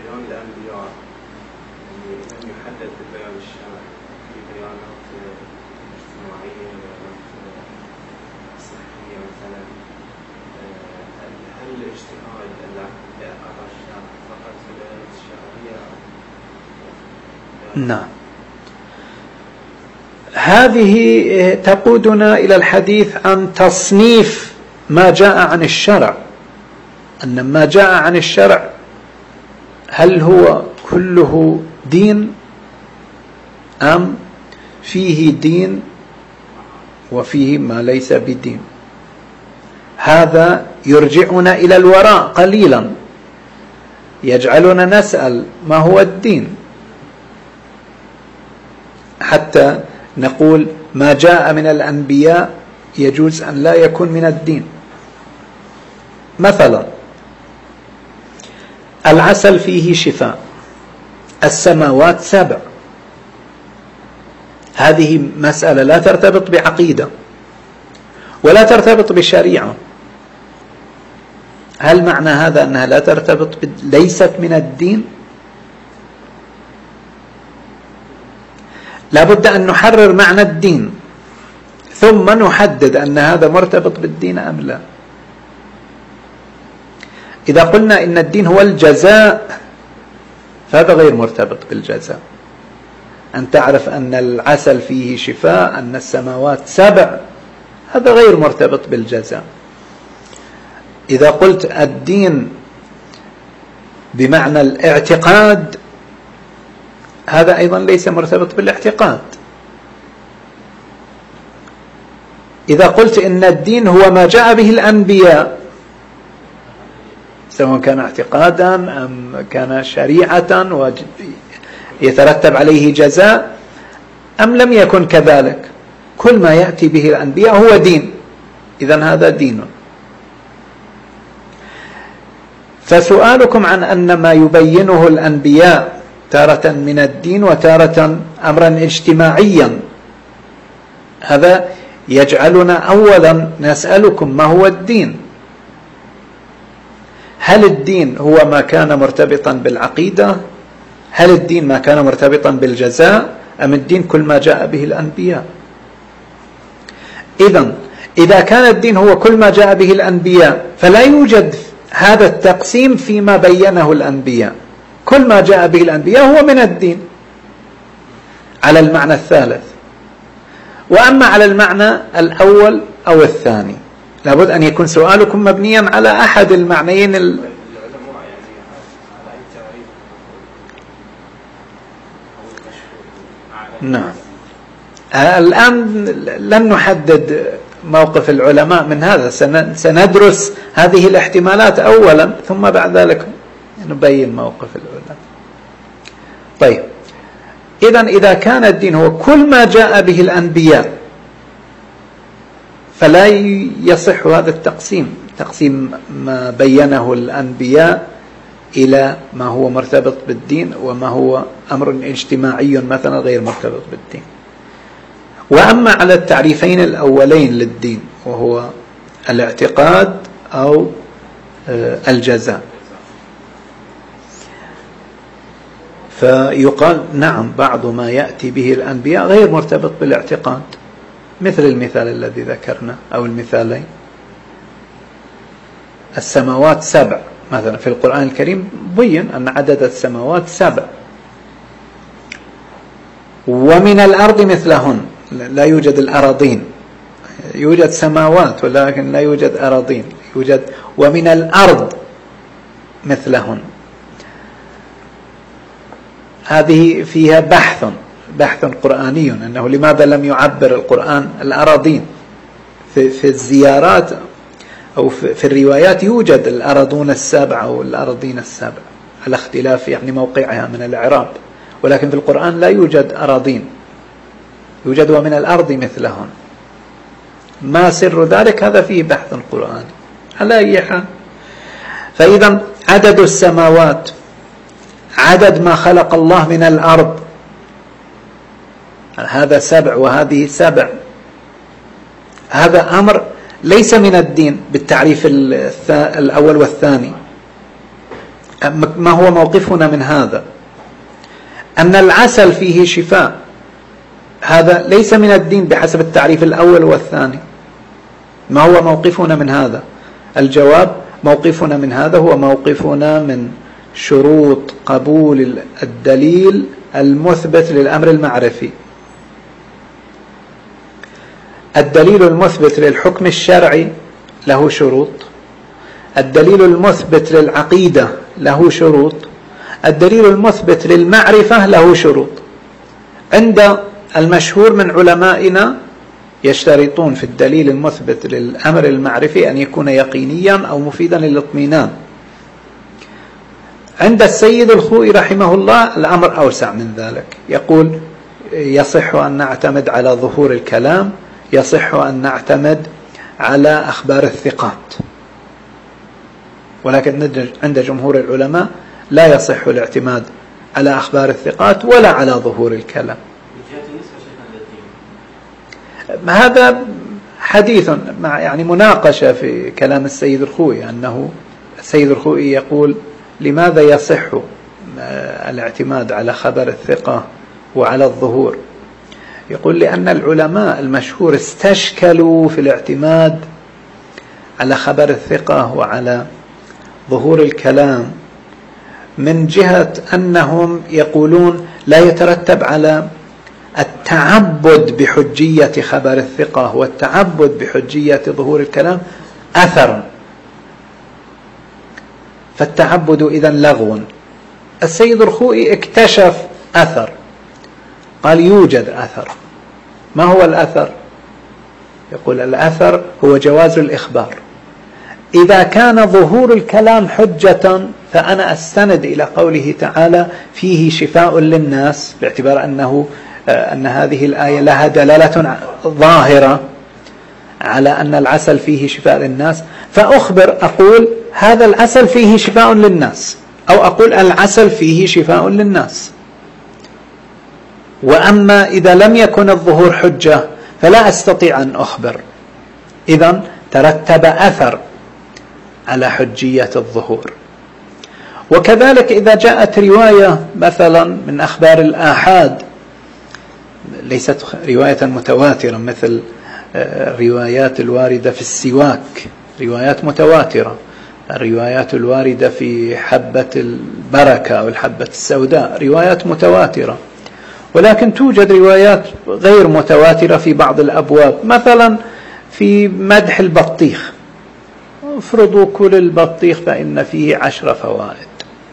بيان الأنبياء لم يحدد ببيان الشرع في بيانات اجتماعية صحية مثلا، هل الاجتهاد اللي أقر الشرع فقط في البيانات الشرعية؟ نعم. هذه تقودنا إلى الحديث عن تصنيف ما جاء عن الشرع، أن ما جاء عن الشرع هل هو كله دين أم فيه دين وفيه ما ليس بدين. هذا يرجعنا إلى الوراء قليلا، يجعلنا نسأل ما هو الدين، حتى نقول ما جاء من الأنبياء يجوز أن لا يكون من الدين. مثلا العسل فيه شفاء، السماوات 7، هذه مسألة لا ترتبط بعقيدة ولا ترتبط بشريعة. هل معنى هذا أنها لا ترتبط ليست من الدين؟ لابد أن نحرر معنى الدين ثم نحدد أن هذا مرتبط بالدين أم لا. إذا قلنا إن الدين هو الجزاء فهذا غير مرتبط بالجزاء. أن تعرف أن العسل فيه شفاء، أن السماوات 7، هذا غير مرتبط بالجزاء. إذا قلت الدين بمعنى الاعتقاد، هذا أيضا ليس مرتبط بالاعتقاد. إذا قلت إن الدين هو ما جاء به الأنبياء، سواء كان اعتقادا أم كان شريعة ويترتب عليه جزاء أم لم يكن كذلك، كل ما يأتي به الأنبياء هو دين، إذن هذا دين. فسؤالكم عن أن ما يبينه الأنبياء تارة من الدين وتارة أمرا اجتماعيا، هذا يجعلنا أولا نسألكم ما هو الدين. هل الدين هو ما كان مرتبطا بالعقيدة؟ هل الدين ما كان مرتبطا بالجزاء؟ أم الدين كل ما جاء به الأنبياء؟ إذا كان الدين هو كل ما جاء به الأنبياء فلا يوجد هذا التقسيم فيما بينه الأنبياء، كل ما جاء به الأنبياء هو من الدين على المعنى الثالث. وأما على المعنى الأول أو الثاني لابد أن يكون سؤالكم مبنيا على أحد المعنيين نعم. الآن لن نحدد موقف العلماء من هذا، سندرس هذه الاحتمالات أولا ثم بعد ذلك نبين موقف العلماء. طيب، إذا كان الدين هو كل ما جاء به الأنبياء فلا يصح هذا تقسيم ما بينه الأنبياء إلى ما هو مرتبط بالدين وما هو أمر اجتماعي مثلا غير مرتبط بالدين. وأما على التعريفين الأولين للدين وهو الاعتقاد أو الجزاء، فيقال نعم بعض ما يأتي به الأنبياء غير مرتبط بالاعتقاد، مثل المثال الذي ذكرنا أو المثالين. السماوات 7 مثلا في القرآن الكريم بين أن عدد السماوات 7، ومن الأرض مثلهن، لا يوجد الأراضين، يوجد سماوات ولكن لا يوجد أراضين، يوجد ومن الأرض مثلهن. هذه فيها بحث قرآني أنه لماذا لم يعبر القرآن الأراضين. في الزيارات أو في الروايات يوجد الأراضون 7 أو الأراضين 7 على اختلاف يعني موقعها من الإعراب، ولكن في القرآن لا يوجد أراضين، يوجد ومن الأرض مثلهن. ما سر ذلك؟ هذا فيه بحث قرآني على أي حال. فإذا عدد السماوات، عدد ما خلق الله من الأرض، هذا 7 وهذه 7، هذا أمر ليس من الدين بالتعريف الأول والثاني. ما هو موقفنا من هذا؟ أن العسل فيه شفاء، هذا ليس من الدين بحسب التعريف الأول والثاني. ما هو موقفنا من هذا؟ الجواب: موقفنا من هذا هو موقفنا من شروط قبول الدليل المثبت للأمر المعرفي. الدليل المثبت للحكم الشرعي له شروط، الدليل المثبت للعقيدة له شروط، الدليل المثبت للمعرفة له شروط. عند المشهور من علمائنا يشترطون في الدليل المثبت للأمر المعرفي أن يكون يقينيا أو مفيدا للاطمئنان. عند السيد الخوئي رحمه الله الأمر أوسع من ذلك، يقول يصح أن نعتمد على ظهور الكلام، يصح أن نعتمد على أخبار الثقات، ولكن عند جمهور العلماء لا يصح الاعتماد على أخبار الثقات ولا على ظهور الكلام. هذا حديث يعني مناقشة في كلام السيد الخوئي، أنه السيد الخوئي يقول لماذا يصح الاعتماد على خبر الثقة وعلى الظهور؟ يقول لأن العلماء المشهور استشكلوا في الاعتماد على خبر الثقة وعلى ظهور الكلام من جهة أنهم يقولون لا يترتب على التعبد بحجية خبر الثقة والتعبد بحجية ظهور الكلام أثر، فالتعبد إذن لغو. السيد الخوئي اكتشف أثر، قال يوجد أثر. ما هو الأثر؟ يقول الأثر هو جواز الإخبار. إذا كان ظهور الكلام حجة فأنا أستند إلى قوله تعالى فيه شفاء للناس، باعتبار أن هذه الآية لها دلالة ظاهرة على أن العسل فيه شفاء للناس، فأخبر أقول هذا العسل فيه شفاء للناس، أو أقول العسل فيه شفاء للناس. وأما إذا لم يكن الظهور حجة فلا أستطيع أن أخبر، إذن ترتب أثر على حجية الظهور. وكذلك إذا جاءت رواية مثلا من أخبار الآحاد ليست رواية متواترة، مثل الروايات الواردة في السواك، روايات متواترة، الروايات الواردة في حبة البركة أو الحبة السوداء روايات متواترة، ولكن توجد روايات غير متواترة في بعض الأبواب، مثلا في مدح البطيخ، افرضوا كل البطيخ فإن فيه 10 فوائد.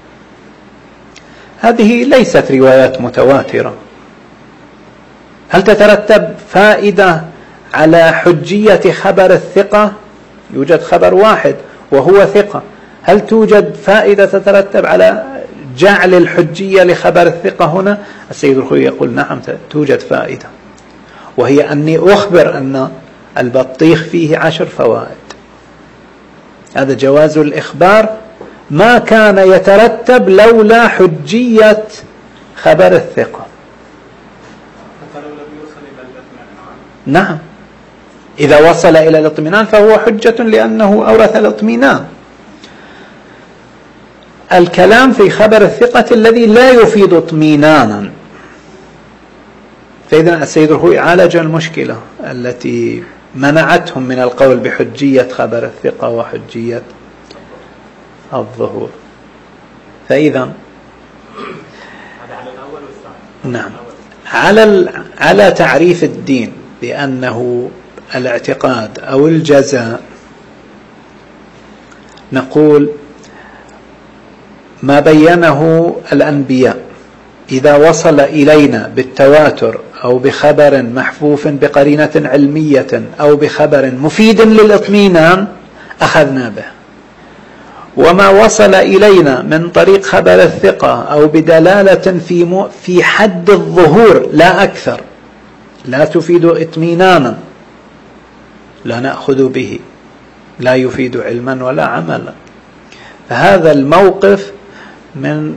هذه ليست روايات متواترة. هل تترتب فائدة على حجية خبر الثقة؟ يوجد خبر واحد وهو ثقة، هل توجد فائدة تترتب على جعل الحجية لخبر الثقة هنا؟ السيد الخوئي يقول نعم توجد فائدة، وهي أني أخبر أن البطيخ فيه 10 فوائد. هذا جواز الإخبار ما كان يترتب لولا حجية خبر الثقة. نعم، إذا وصل إلى الاطمئنان فهو حجة لأنه أورث الاطمئنان. الكلام في خبر الثقة الذي لا يفيد اطمئنانا. فإذا السيد الخوئي عالج المشكلة التي منعتهم من القول بحجية خبر الثقة وحجية الظهور. فإذا نعم، على تعريف الدين بأنه الاعتقاد أو الجزاء، نقول ما بينه الأنبياء إذا وصل إلينا بالتواتر أو بخبر محفوف بقرينة علمية أو بخبر مفيد للإطمئنان أخذنا به، وما وصل إلينا من طريق خبر الثقة أو بدلالة في حد الظهور لا أكثر لا تفيد اطمئنانا لا نأخذ به، لا يفيد علما ولا عملا. فهذا الموقف من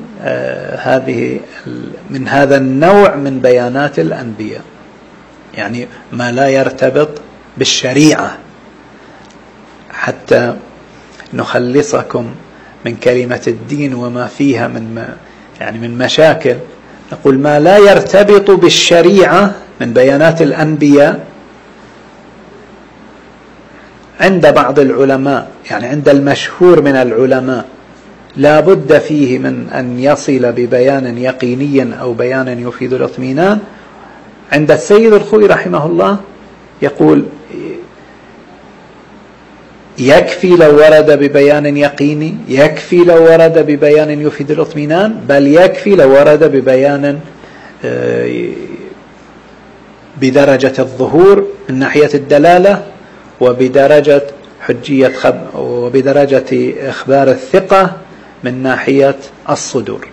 هذا النوع من بيانات الأنبياء، يعني ما لا يرتبط بالشريعة، حتى نخلصكم من كلمة الدين وما فيها من مشاكل، نقول ما لا يرتبط بالشريعة من بيانات الأنبياء عند بعض العلماء، يعني عند المشهور من العلماء لا بد فيه من أن يصل ببيان يقيني أو بيان يفيد الاطمئنان. عند السيد الخوئي رحمه الله يقول يكفي لو ورد ببيان يقيني، يكفي لو ورد ببيان يفيد الاطمئنان، بل يكفي لو ورد ببيان بدرجة الظهور من ناحية الدلالة، وبدرجة حجية وبدرجة إخبار الثقة من ناحية الصدور.